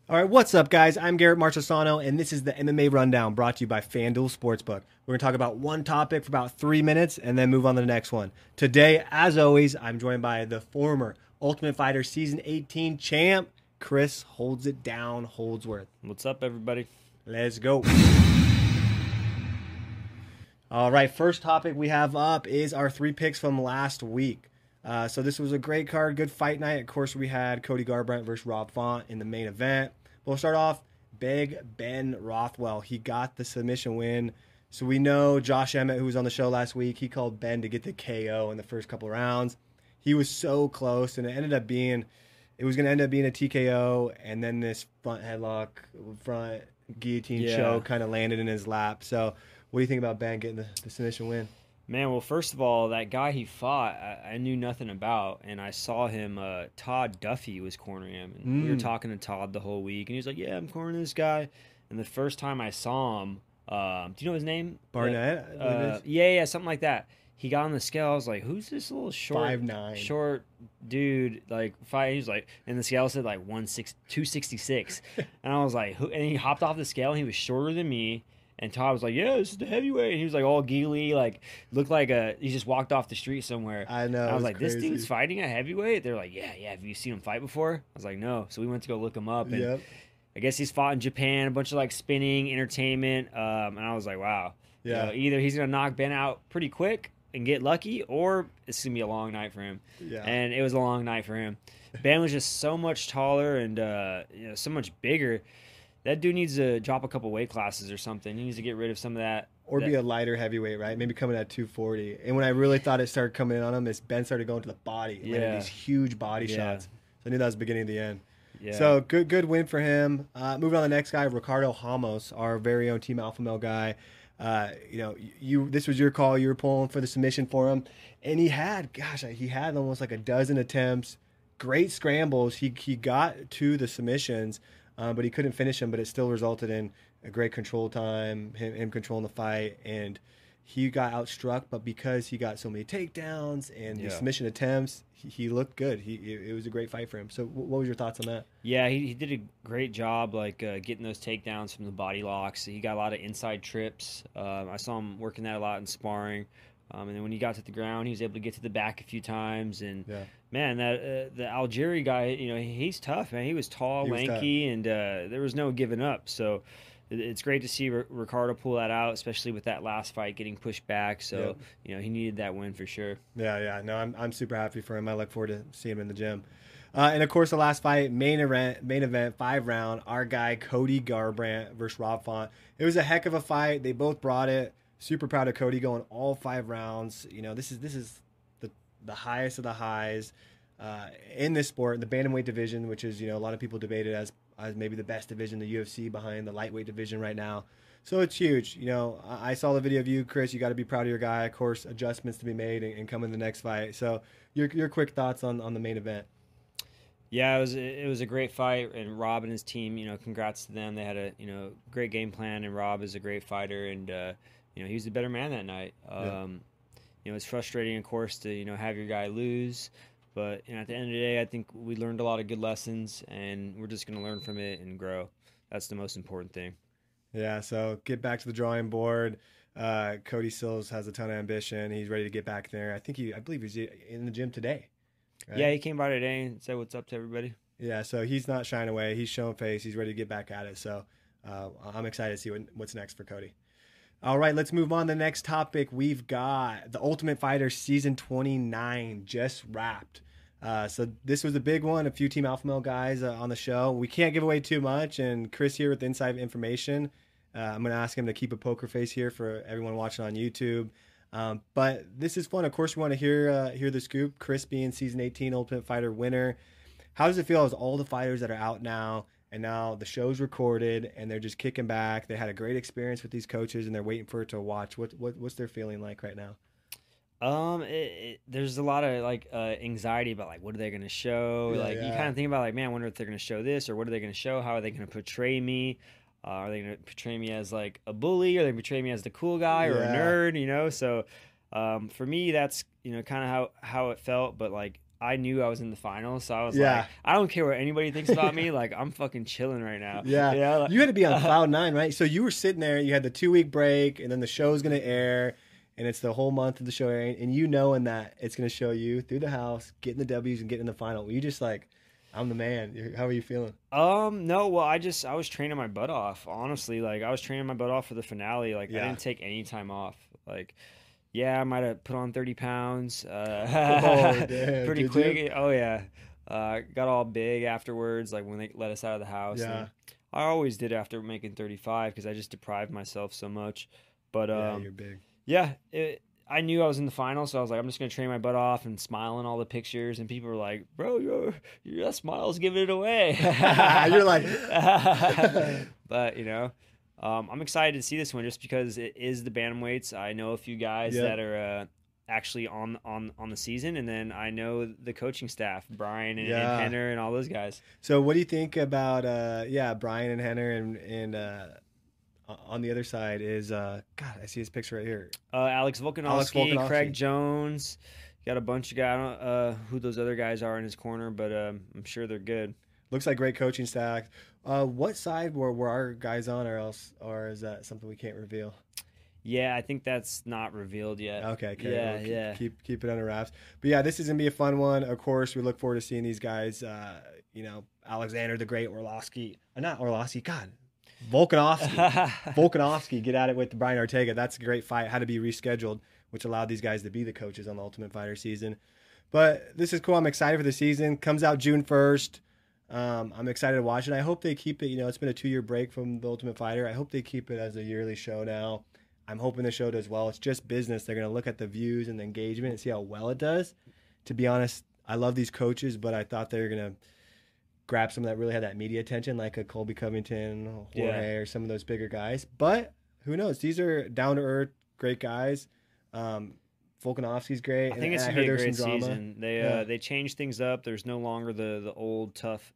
All right, what's up, guys? I'm Garrett Marchesano, and this is the MMA Rundown brought to you by FanDuel Sportsbook. We're going to talk about one topic for about 3 minutes and then move on to the next one. Today, as always, I'm joined by the former Ultimate Fighter Season 18 champ, Chris Holds It Down Holdsworth. What's up, everybody? Let's go. All right, first topic we have up is our 3 picks from last week. So this was a great card, good fight night. Of course, we had Cody Garbrandt versus Rob Font in the main event. But we'll start off, Big Ben Rothwell. He got the submission win. So we know Josh Emmett, who was on the show last week, he called Ben to get the KO in the first couple rounds. He was so close, and it was going to end up being a TKO, and then this front headlock, front guillotine choke kind of landed in his lap. So what do you think about Ben getting the submission win? Man, well, first of all, that guy he fought, I knew nothing about, and I saw him, Todd Duffy was cornering him, and we were talking to Todd the whole week, and he was like, yeah, I'm cornering this guy, and the first time I saw him, do you know his name? Barnett? Yeah, something like that. He got on the scale, I was like, who's this little short 5'9" short dude, like, he was like, and the scale said, like, 266, and I was like, who? And he hopped off the scale, and he was shorter than me. And Todd was like, yeah, this is the heavyweight. And he was like all giggly, like looked like he just walked off the street somewhere. I know. And I was like, crazy. this dude's fighting a heavyweight? They're like, yeah. Have you seen him fight before? I was like, no. So we went to go look him up. And I guess he's fought in Japan, a bunch of like spinning, entertainment. And I was like, wow. Yeah. You know, either he's going to knock Ben out pretty quick and get lucky, or it's going to be a long night for him. Yeah. And it was a long night for him. Ben was just so much taller and so much bigger. That dude needs to drop a couple weight classes or something. He needs to get rid of some of that. Or be a lighter heavyweight, right? Maybe coming at 240. And when I really thought it started coming in on him, is Ben started going to the body. Landing these huge body shots. So I knew that was the beginning of the end. Yeah. So good win for him. Moving on to the next guy, Ricardo Ramos, our very own Team Alpha Male guy. This was your call. You were pulling for the submission for him. And he had almost like a dozen attempts. Great scrambles. He got to the submissions. But he couldn't finish him, but it still resulted in a great control time, him controlling the fight, and he got outstruck, but because he got so many takedowns and the submission attempts, he looked good. It was a great fight for him. So what was your thoughts on that? Yeah, he did a great job, like getting those takedowns from the body locks. He got a lot of inside trips. I saw him working that a lot in sparring. And then when he got to the ground, he was able to get to the back a few times. And man, that the Algieri guy, he's tough, man. He was tall, lanky, and there was no giving up. So it's great to see Ricardo pull that out, especially with that last fight getting pushed back. So he needed that win for sure. Yeah. No, I'm super happy for him. I look forward to seeing him in the gym. And of course, the last fight, main event, 5-round. Our guy Cody Garbrandt versus Rob Font. It was a heck of a fight. They both brought it. Super proud of Cody going all 5 rounds. This is the highest of the highs in this sport, the bantamweight division, which is a lot of people debate it as maybe the best division in the UFC behind the lightweight division right now. So it's huge. I saw the video of you, Chris. You got to be proud of your guy. Of course, adjustments to be made and come in the next fight. So your quick thoughts on the main event. Yeah, it was a great fight, and Rob and his team, congrats to them. They had a great game plan, and Rob is a great fighter, and he was the better man that night. It's frustrating, of course, to have your guy lose, but at the end of the day, I think we learned a lot of good lessons, and we're just going to learn from it and grow. That's the most important thing. Yeah, so get back to the drawing board. Cody Sills has a ton of ambition. He's ready to get back there. I believe he's in the gym today. Right? Yeah, he came by today and said what's up to everybody. Yeah, so he's not shying away. He's showing face. He's ready to get back at it. So I'm excited to see what's next for Cody. All right, let's move on to the next topic. We've got the Ultimate Fighter Season 29 just wrapped. So this was a big one. A few Team Alpha Male guys on the show. We can't give away too much, and Chris here with the inside information. I'm going to ask him to keep a poker face here for everyone watching on YouTube. But this is fun. Of course, we want to hear the scoop. Chris being Season 18 Ultimate Fighter winner. How does it feel as all the fighters that are out now, and now the show's recorded, and they're just kicking back? They had a great experience with these coaches, and they're waiting for it to watch. What's their feeling like right now? There's a lot of anxiety about what are they going to show? You kind of think about man, I wonder if they're going to show this, or what are they going to show? How are they going to portray me? Are they going to portray me as a bully? Or are they going to portray me as the cool guy or a nerd? So for me, that's kind of how it felt. But I knew I was in the finals, so I was Yeah. like, I don't care what anybody thinks about me. Like, I'm fucking chilling right now. Yeah. You know, like- You had to be on cloud nine, right? So you were sitting there, you had the 2 week break, and then the show's going to air, and it's the whole month of the show airing, and you knowing that it's going to show you through the house, getting the W's and getting in the final. Were you just like, I'm the man? How are you feeling? No, well, I was training my butt off, honestly. Like, I was training my butt off for the finale. Like, I Yeah. didn't take any time off. Like, yeah, I might have put on 30 pounds damn, pretty did quick. you? Oh, yeah. Got all big afterwards, like when they let us out of the house. Yeah. And I always did after making 35 because I just deprived myself so much. But, Yeah, you're big. yeah, I knew I was in the final, so I was like, I'm just going to train my butt off and smile in all the pictures. And people were like, bro, your smile's giving it away. You're like, But, I'm excited to see this one just because it is the bantamweights. I know a few guys Yeah. that are actually on the season, and then I know the coaching staff, Brian and Yeah. Henner and all those guys. so what do you think about, Brian and Henner and on the other side is, God, I see his picture right here. Alex Volkanovski, Volkanovski. Craig Jones. Got a bunch of guys. I don't know who those other guys are in his corner, but I'm sure they're good. Looks like great coaching staff. What side were our guys on, or is that something we can't reveal? Yeah, I think that's not revealed yet. Okay. Yeah, We'll yeah. Keep it under wraps. But yeah, this is gonna be a fun one. Of course, we look forward to seeing these guys. Alexander the Great, Volkanovski get at it with Brian Ortega. That's a great fight. Had to be rescheduled, which allowed these guys to be the coaches on the Ultimate Fighter season. But this is cool. I'm excited for the season. Comes out June 1st. I'm excited to watch it. I hope they keep it. It's been a 2-year break from the Ultimate Fighter. I hope they keep it as a yearly show now. I'm hoping the show does well. It's just business. They're going to look at the views and the engagement and see how well it does. To be honest, I love these coaches, but I thought they were going to grab some that really had that media attention, like a Colby Covington, Jorge, or some of those bigger guys. But who knows? These are down-to-earth, great guys. Volkanovski's great. I think it's and gonna be a heard great there's some drama. season. They changed things up. There's no longer the old tough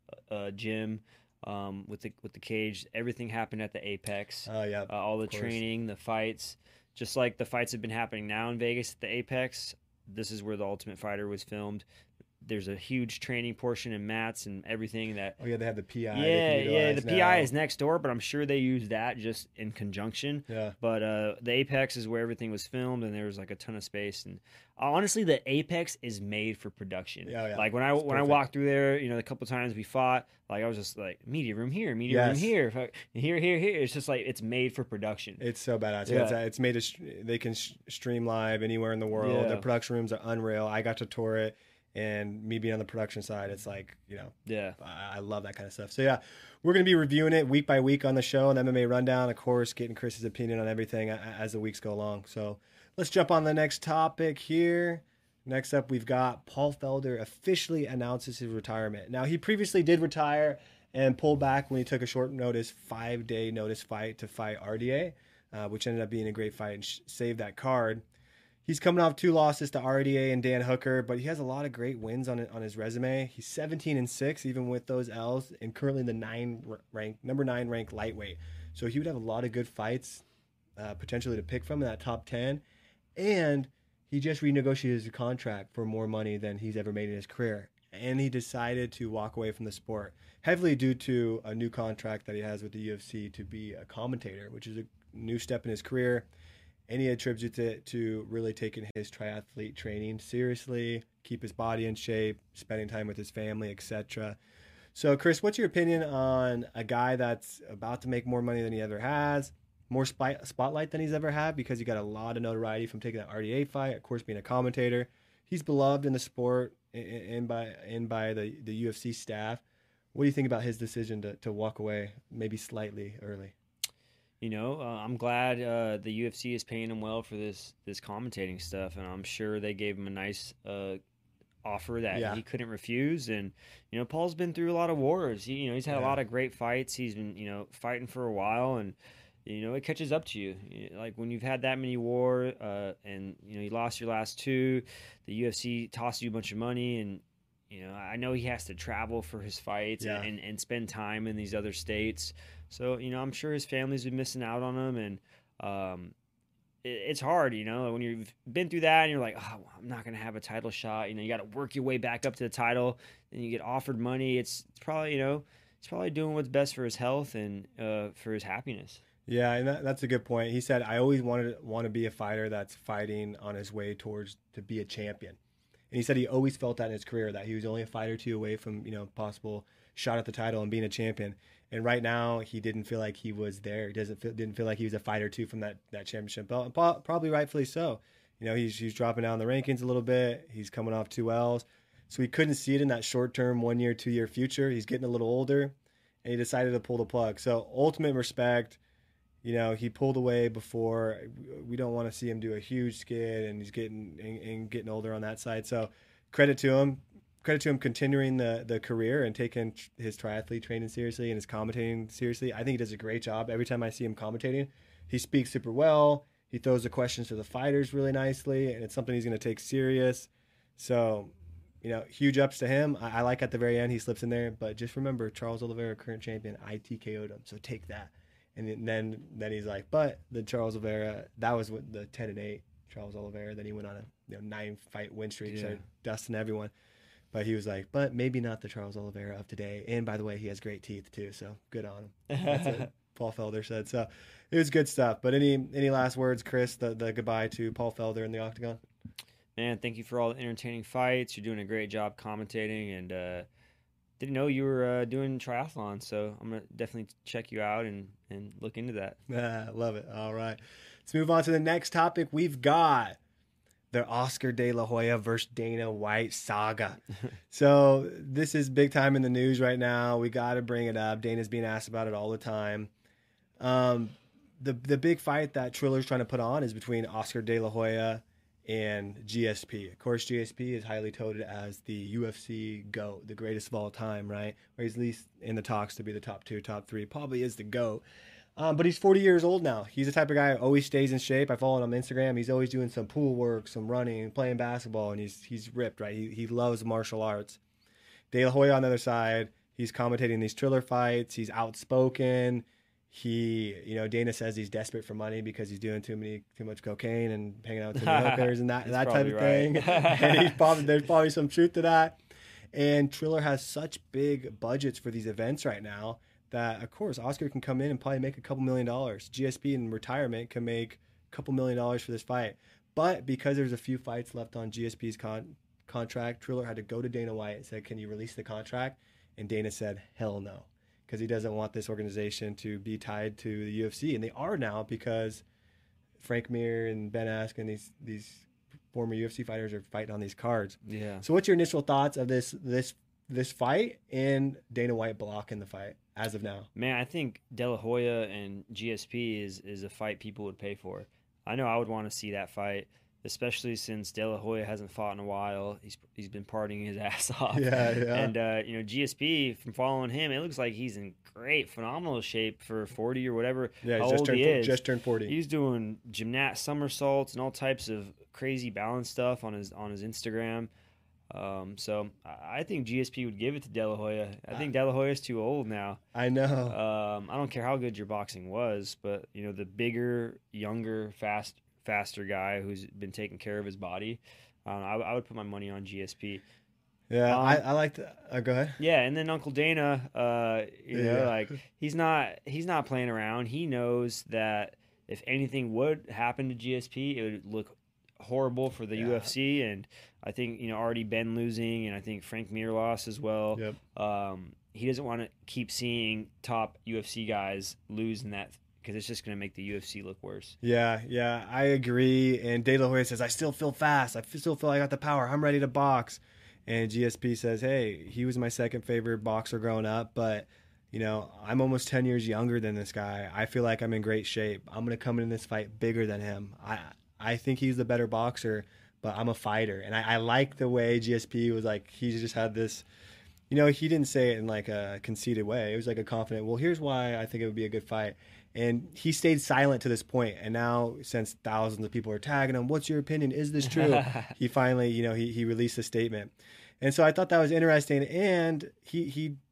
gym with the cage. Everything happened at the Apex. Oh, yeah. All the of course. training, the fights, just like the fights have been happening now in Vegas at the Apex. This is where the Ultimate Fighter was filmed. There's a huge training portion and mats and everything that. Oh, yeah, they have the PI. Yeah. The now. PI is next door, but I'm sure they use that just in conjunction. Yeah. But the Apex is where everything was filmed, and there was like a ton of space. And honestly, the Apex is made for production. Yeah. Like when I perfect. walked through there, the couple times we fought, like I was just like media room here, media room Yes. here, here. It's just like it's made for production. It's so badass. Yeah. It's made they can stream live anywhere in the world. Yeah. Their production rooms are unreal. I got to tour it, and me being on the production side, it's like, Yeah. I love that kind of stuff. So yeah, we're going to be reviewing it week by week on the show, on the MMA Rundown, of course, getting Chris's opinion on everything as the weeks go along. So let's jump on the next topic here. Next up, we've got Paul Felder officially announces his retirement. Now, he previously did retire and pull back when he took a short notice, 5-day notice fight to fight RDA, which ended up being a great fight and saved that card. He's coming off 2 losses to RDA and Dan Hooker, but he has a lot of great wins on his resume. He's 17-6, even with those L's, and currently the number 9 ranked lightweight. So he would have a lot of good fights potentially to pick from in that top 10. And he just renegotiated his contract for more money than he's ever made in his career. And he decided to walk away from the sport, heavily due to a new contract that he has with the UFC to be a commentator, which is a new step in his career. And he attributes it to really taking his triathlete training seriously, keep his body in shape, spending time with his family, etc. So, Chris, what's your opinion on a guy that's about to make more money than he ever has, more spotlight than he's ever had because he got a lot of notoriety from taking that RDA fight, of course, being a commentator. He's beloved in the sport and by the UFC staff. What do you think about his decision to walk away maybe slightly early? I'm glad the UFC is paying him well for this commentating stuff, and I'm sure they gave him a nice offer that he couldn't refuse. And Paul's been through a lot of wars. He's had a lot of great fights. He's been fighting for a while, and it catches up to you. Like when you've had that many wars, and you lost your last 2, the UFC tosses you a bunch of money, and I know he has to travel for his fights and spend time in these other states. So, I'm sure his family's been missing out on him. And it's hard, when you've been through that and you're like, oh, I'm not going to have a title shot. You got to work your way back up to the title. Then you get offered money. It's probably, he's probably doing what's best for his health and for his happiness. Yeah, and that's a good point. He said, I always want to be a fighter that's fighting on his way towards to be a champion. And he said he always felt that in his career, that he was only a fight or two away from, possible shot at the title and being a champion. And right now, he didn't feel like he was there. He didn't feel like he was a fight or two from that championship belt, and probably rightfully so. He's dropping down the rankings a little bit. He's coming off 2 L's. So he couldn't see it in that short-term 1 year, 2 year future. He's getting a little older, and he decided to pull the plug. So ultimate respect. He pulled away before. We don't want to see him do a huge skid, and he's getting older on that side. So credit to him. Credit to him continuing the career and taking his triathlete training seriously and his commentating seriously. I think he does a great job. Every time I see him commentating, he speaks super well. He throws the questions to the fighters really nicely, and it's something he's going to take serious. So, huge ups to him. I like at the very end he slips in there, but just remember, Charles Oliveira, current champion, I TKO'd him, so take that. And then he's like, but the Charles Oliveira, that was what the 10-8 Charles Oliveira. Then he went on a 9-fight win streak, started dusting everyone. But he was like, but maybe not the Charles Oliveira of today. And by the way, he has great teeth too, so good on him. That's what Paul Felder said. So it was good stuff. But any last words, Chris, the goodbye to Paul Felder in the octagon? Man, thank you for all the entertaining fights. You're doing a great job commentating, and didn't know you were doing triathlon, so I'm going to definitely check you out and look into that. Love it. All right. Let's move on to the next topic. We've got the Oscar De La Hoya versus Dana White saga. So this is big time in the news right now. We got to bring it up. Dana's being asked about it all the time. The big fight that Triller's trying to put on is between Oscar De La Hoya and GSP. Of course, GSP is highly touted as the UFC GOAT, the greatest of all time, right? Or he's at least in the talks to be the top 2, top 3. Probably is the GOAT. But he's 40 years old now. He's the type of guy who always stays in shape. I follow him on Instagram. He's always doing some pool work, some running, playing basketball, and he's ripped, right? He loves martial arts. De La Hoya on the other side, he's commentating these Triller fights. He's outspoken. Dana says he's desperate for money because he's doing too much cocaine and hanging out with too many hookers and that type of thing. And there's probably some truth to that. And Triller has such big budgets for these events right now that, of course, Oscar can come in and probably make a couple $1 million. GSP in retirement can make a couple $1 million for this fight. But because there's a few fights left on GSP's contract, Triller had to go to Dana White and said, can you release the contract? And Dana said, hell no, because he doesn't want this organization to be tied to the UFC. And they are now, because Frank Mir and Ben Askren, these former UFC fighters, are fighting on these cards. Yeah. So what's your initial thoughts of this fight and Dana White blocking the fight as of now? Man, I think De La Hoya and GSP is a fight people would pay for. I know I would want to see that fight, especially since De La Hoya hasn't fought in a while. He's been partying his ass off. Yeah. And GSP, from following him, it looks like he's in great, phenomenal shape for 40 or whatever. Yeah, how old he is. Just turned 40. He's doing somersaults and all types of crazy balance stuff on his Instagram. So I think GSP would give it to De La Hoya. I think De La Hoya's too old now. I know. I don't care how good your boxing was, but the bigger, younger, faster guy who's been taking care of his body, I would put my money on GSP. Yeah, I like that. Go ahead. Yeah, and then Uncle Dana, he's not playing around. He knows that if anything would happen to GSP, it would look horrible for the UFC, and I think already Ben losing, and I think Frank Mir lost as well. Yep. He doesn't want to keep seeing top UFC guys lose in that, because it's just going to make the UFC look worse. Yeah, I agree. And De La Hoya says, I still feel fast. I still feel like I got the power. I'm ready to box. And GSP says, hey, he was my second favorite boxer growing up, but I'm almost 10 years younger than this guy. I feel like I'm in great shape. I'm going to come in this fight bigger than him. I think he's the better boxer, but I'm a fighter. And I like the way GSP was like, he just had this, he didn't say it in like a conceited way. It was like a confident, well, here's why I think it would be a good fight. And he stayed silent to this point. And now, since thousands of people are tagging him, what's your opinion? Is this true? He finally, he released a statement. And so I thought that was interesting. And he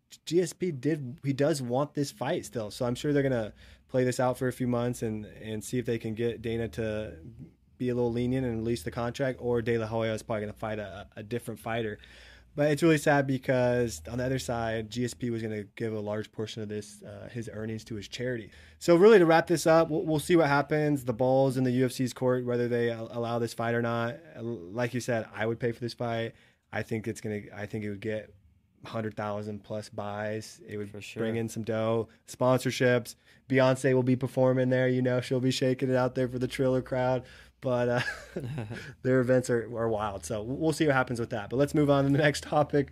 GSP does want this fight still. So I'm sure they're gonna play this out for a few months and see if they can get Dana to be a little lenient and release the contract, or De La Hoya is probably gonna fight a different fighter. But it's really sad because on the other side, GSP was going to give a large portion of this his earnings to his charity. So really, to wrap this up, we'll see what happens. The ball's in the UFC's court, whether they allow this fight or not. Like you said, I would pay for this fight. I think it would get 100,000 plus buys. It would bring in some dough, sponsorships. Beyonce will be performing there. She'll be shaking it out there for the Triller crowd. But their events are wild. So we'll see what happens with that. But let's move on to the next topic.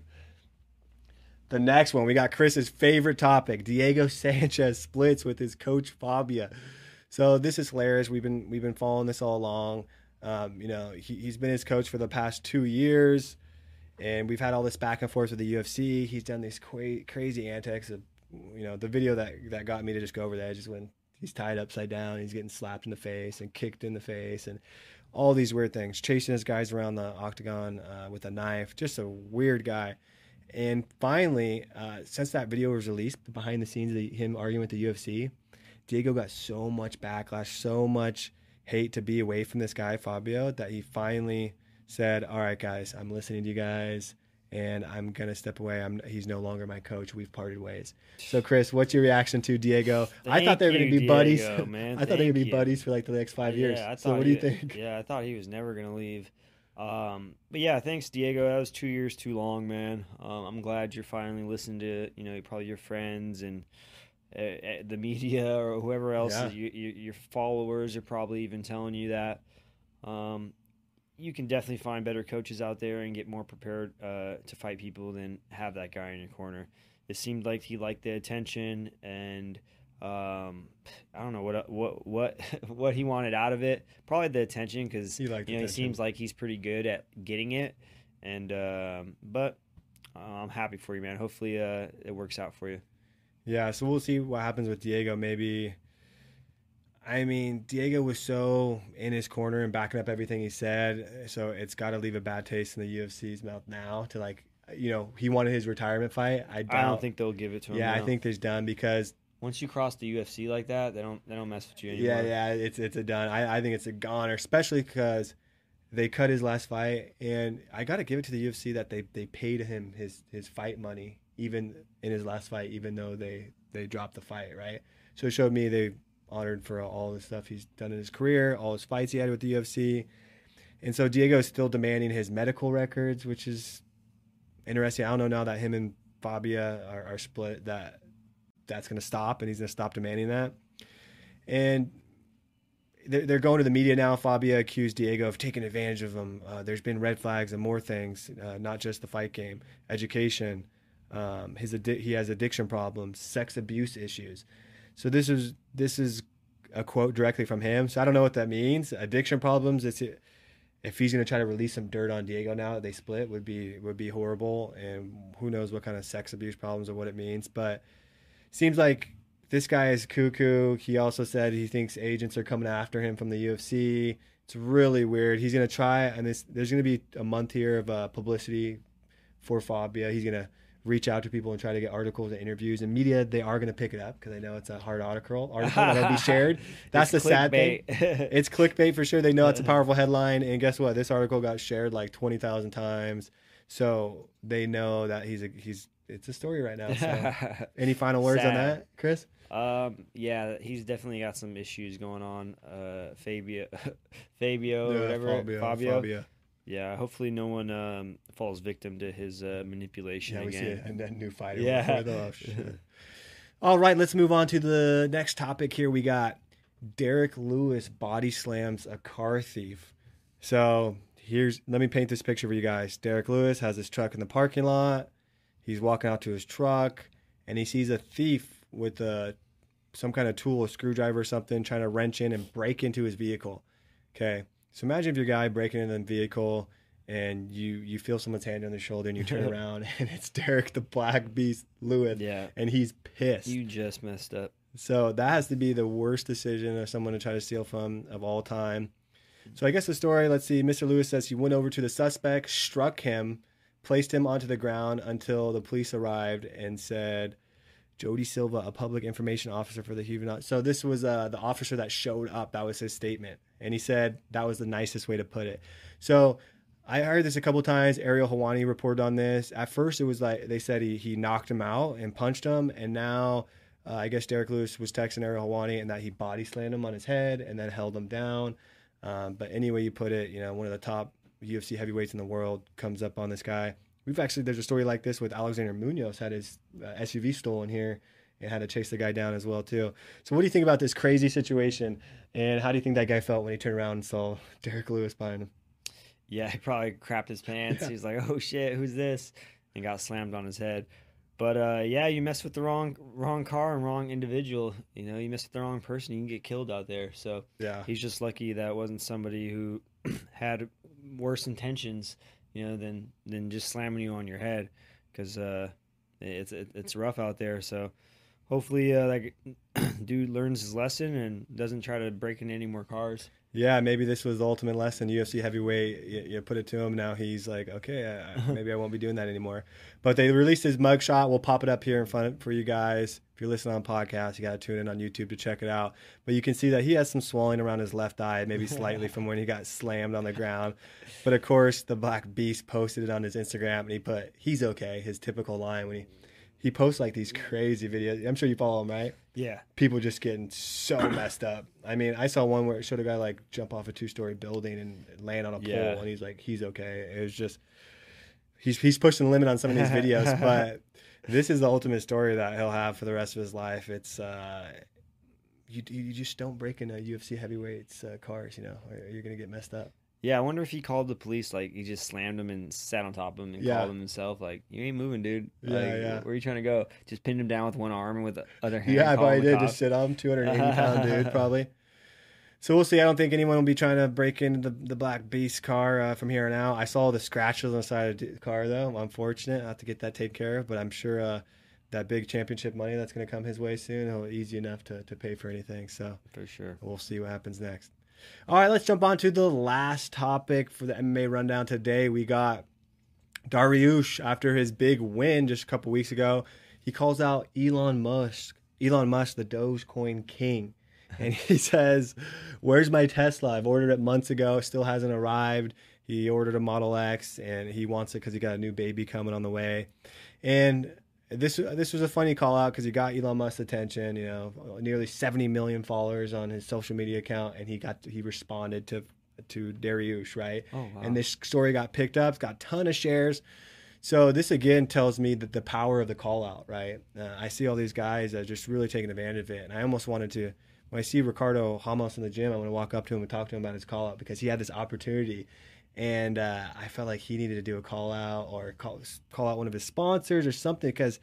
The next one, we got Chris's favorite topic. Diego Sanchez splits with his coach Fabia. So this is hilarious. We've been following this all along. He's been his coach for the past 2 years, and we've had all this back and forth with the UFC. He's done these crazy antics. The video that got me to just go over the edge is when he's tied upside down, he's getting slapped in the face and kicked in the face and all these weird things, chasing his guys around the octagon with a knife. Just a weird guy. And finally, since that video was released, behind the scenes of him arguing with the UFC, Diego got so much backlash, so much hate to be away from this guy, Fabio, that he finally said, all right, guys, I'm listening to you guys, and I'm going to step away. He's no longer my coach. We've parted ways. So, Chris, what's your reaction to Diego? I thought they were going to be buddies. Man. I thought they would be buddies for like the next 5 years. So what do you think? Yeah, I thought he was never going to leave. But yeah, thanks, Diego. That was 2 years too long, man. I'm glad you're finally listening to, probably your friends and the media or whoever else, your followers are probably even telling you that. You can definitely find better coaches out there and get more prepared to fight people than have that guy in your corner. It seemed like he liked the attention, and I don't know what he wanted out of it. Probably the attention, because he seems like he's pretty good at getting it. And but I'm happy for you, man. Hopefully it works out for you. Yeah, so we'll see what happens with Diego. Diego was so in his corner and backing up everything he said, so it's got to leave a bad taste in the UFC's mouth now to he wanted his retirement fight. I don't think they'll give it to him. Yeah, I think there's done, because once you cross the UFC like that, they don't mess with you anymore. Yeah, it's a done. I think it's a goner, especially because they cut his last fight, and I got to give it to the UFC that they paid him his fight money even in his last fight, even though they dropped the fight, right? So it showed me they honored for all the stuff he's done in his career, all his fights he had with the UFC. And so Diego is still demanding his medical records, which is interesting. I don't know now that him and Fabia are split, that's going to stop, and he's going to stop demanding that. And they're going to the media now. Fabia accused Diego of taking advantage of him. There's been red flags and more things, not just the fight game, education. He has addiction problems, sex abuse issues. So this is a quote directly from him. So I don't know what that means. Addiction problems. If he's going to try to release some dirt on Diego now that they split, would be horrible. And who knows what kind of sex abuse problems or what it means. But seems like this guy is cuckoo. He also said he thinks agents are coming after him from the UFC. It's really weird. He's going to try, and there's going to be a month here of publicity for Fabia. He's going to reach out to people and try to get articles and interviews. And media, they are going to pick it up because they know it's a hard article that'll be shared. That's the sad thing. It's clickbait for sure. They know it's a powerful headline. And guess what? This article got shared like 20,000 times. So they know that it's a story right now. So any final words on that, Chris? Yeah, he's definitely got some issues going on. Fabio, whatever. Fabio. Yeah, hopefully no one falls victim to his manipulation again. Yeah, we see a new fighter. Yeah. All right, let's move on to the next topic here. We got Derek Lewis body slams a car thief. So let me paint this picture for you guys. Derek Lewis has his truck in the parking lot. He's walking out to his truck, and he sees a thief with some kind of tool, a screwdriver or something, trying to wrench in and break into his vehicle. Okay. So imagine if you're a guy breaking into a vehicle and you feel someone's hand on their shoulder and you turn around and it's Derek the Black Beast Lewis, and he's pissed. You just messed up. So that has to be the worst decision of someone to try to steal from of all time. So I guess the story, let's see, Mr. Lewis says he went over to the suspect, struck him, placed him onto the ground until the police arrived and said, Jody Silva, a public information officer for the Huguenot. So this was the officer that showed up. That was his statement. And he said that was the nicest way to put it. So I heard this a couple of times. Ariel Helwani reported on this. At first, it was like they said he knocked him out and punched him. And now I guess Derek Lewis was texting Ariel Helwani and that he body slammed him on his head and then held him down. But any way you put it, one of the top UFC heavyweights in the world comes up on this guy. There's a story like this with Alexander Munoz, had his SUV stolen here and had to chase the guy down as well, too. So what do you think about this crazy situation? And how do you think that guy felt when he turned around and saw Derek Lewis behind him? Yeah, he probably crapped his pants. Yeah. He was like, oh, shit, who's this? And got slammed on his head. But, you mess with the wrong car and wrong individual. You mess with the wrong person, you can get killed out there. So yeah, he's just lucky that wasn't somebody who had worse intentions, than just slamming you on your head, because it's rough out there. So hopefully that dude learns his lesson and doesn't try to break into any more cars. Yeah, maybe this was the ultimate lesson. UFC heavyweight, you put it to him. Now he's like, okay, maybe I won't be doing that anymore. But they released his mugshot. We'll pop it up here in front for you guys. If you're listening on podcast, you got to tune in on YouTube to check it out. But you can see that he has some swelling around his left eye, maybe slightly from when he got slammed on the ground. But, of course, the Black Beast posted it on his Instagram, and he put, he's okay, his typical line when he posts like these crazy videos. I'm sure you follow him, right? Yeah. People just getting so messed up. I mean, I saw one where it showed a guy like jump off a 2-story building and land on a pole, and he's like, he's okay. It was just, he's pushing the limit on some of these videos, but this is the ultimate story that he'll have for the rest of his life. It's you just don't break into UFC heavyweights cars, or you're gonna get messed up. Yeah, I wonder if he called the police, like he just slammed him and sat on top of him and called him himself, like, you ain't moving, dude. Where are you trying to go? Just pinned him down with one arm and with the other hand. Yeah, I probably did. Just sit on him, 280-pound dude, probably. So we'll see. I don't think anyone will be trying to break into the Black Beast car from here on out. I saw the scratches on the side of the car, though. Unfortunate. I have to get that taken care of, but I'm sure that big championship money that's going to come his way soon, he'll easy enough to pay for anything. So for sure. We'll see what happens next. All right, let's jump on to the last topic for the MMA rundown today. We got Dariush after his big win just a couple weeks ago. He calls out Elon Musk, the Dogecoin king. And he says, where's my Tesla? I've ordered it months ago. Still hasn't arrived. He ordered a Model X, and he wants it because he got a new baby coming on the way. And this was a funny call out because he got Elon Musk's attention. Nearly 70 million followers on his social media account, and he responded to Dariush, right? Oh, wow. And this story got picked up, got a ton of shares. So this again tells me that the power of the call out, right? I see all these guys that are just really taking advantage of it, and I almost wanted to. When I see Ricardo Ramos in the gym, I want to walk up to him and talk to him about his call out because he had this opportunity. And I felt like he needed to do a call out or call out one of his sponsors or something because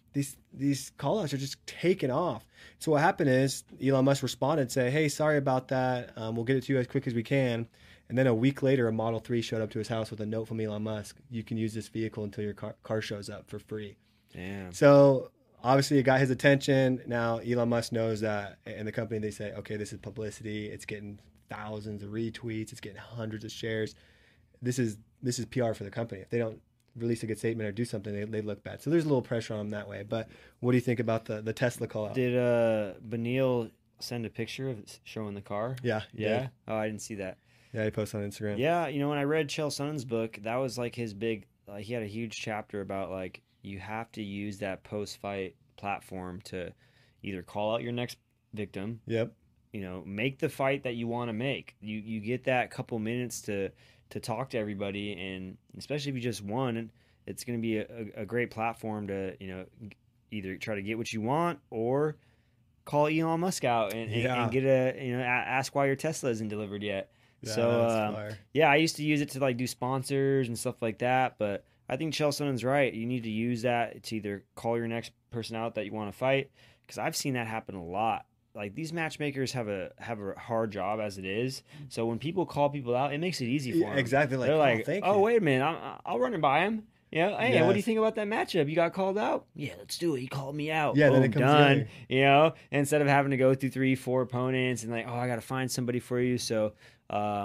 these call outs are just taking off. So what happened is Elon Musk responded and said, hey, sorry about that. We'll get it to you as quick as we can. And then a week later, a Model 3 showed up to his house with a note from Elon Musk. You can use this vehicle until your car shows up for free. Damn. So obviously it got his attention. Now Elon Musk knows that, and the company, they say, okay, this is publicity. It's getting thousands of retweets. It's getting hundreds of shares. This is PR for the company. If they don't release a good statement or do something, they look bad. So there's a little pressure on them that way. But what do you think about the Tesla call out? Did Benil send a picture of showing the car? Yeah. Yeah? Oh, I didn't see that. Yeah, he posted on Instagram. Yeah, when I read Chael Sonnen's book, that was like his big, he had a huge chapter about like you have to use that post-fight platform to either call out your next victim. Yep. Make the fight that you want to make. You get that couple minutes to talk to everybody, and especially if you just won, it's going to be a great platform to either try to get what you want or call Elon Musk out and get ask why your Tesla isn't delivered yet. Yeah, so I used to use it to like do sponsors and stuff like that, but I think Chael Sonnen's right. You need to use that to either call your next person out that you want to fight, because I've seen that happen a lot. Like these matchmakers have a hard job as it is. So when people call people out, it makes it easy for them. Exactly. They're like, wait a minute, I'll run it by him. Hey, yes. What do you think about that matchup? You got called out? Yeah, let's do it. He called me out. Yeah, then it comes done. Instead of having to go through 3-4 opponents and like, I got to find somebody for you. So,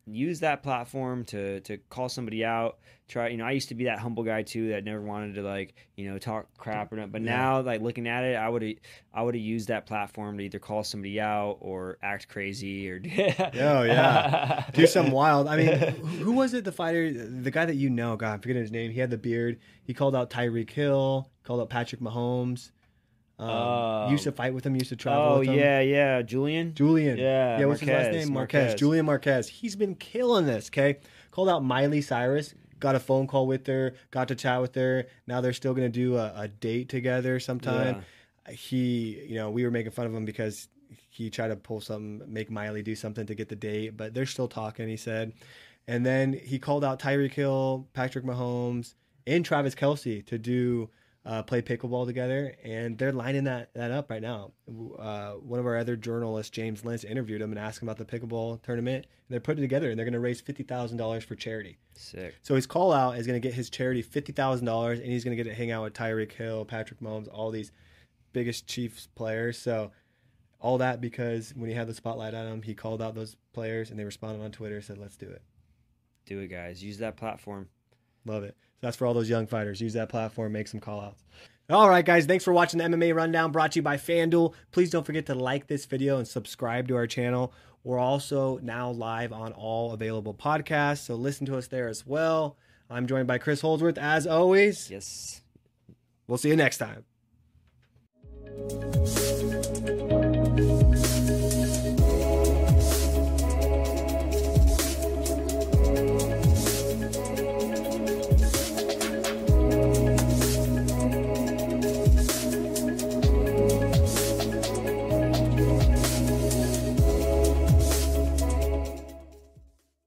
use that platform to call somebody out. Try, I used to be that humble guy too that never wanted to like, talk crap or not. But now, like looking at it, I would have used that platform to either call somebody out or act crazy or oh yeah, do something wild. I mean, who was it? The fighter, the guy that God, I'm forgetting his name. He had the beard. He called out Tyreek Hill. Called out Patrick Mahomes. Used to fight with him. Used to travel with him. Yeah, Julian. Yeah, what's his last name? Marquez. Julian Marquez. He's been killing this. Okay, called out Miley Cyrus. Got a phone call with her. Got to chat with her. Now they're still gonna do a date together sometime. Yeah. We were making fun of him because he tried to pull something, make Miley do something to get the date, but they're still talking. He said, and then he called out Tyreek Hill, Patrick Mahomes, and Travis Kelce to do. Play pickleball together, and they're lining that up right now. One of our other journalists, James Lentz, interviewed him and asked him about the pickleball tournament. And they're putting it together, and they're going to raise $50,000 for charity. Sick. So his call out is going to get his charity $50,000, and he's going to get to hang out with Tyreek Hill, Patrick Mahomes, all these biggest Chiefs players. So all that because when he had the spotlight on him, he called out those players, and they responded on Twitter, said, "Let's do it." Do it, guys. Use that platform. Love it. So that's for all those young fighters. Use that platform, make some call outs. All right, guys. Thanks for watching the MMA Rundown brought to you by FanDuel. Please don't forget to like this video and subscribe to our channel. We're also now live on all available podcasts, so listen to us there as well. I'm joined by Chris Holdsworth, as always. Yes. We'll see you next time.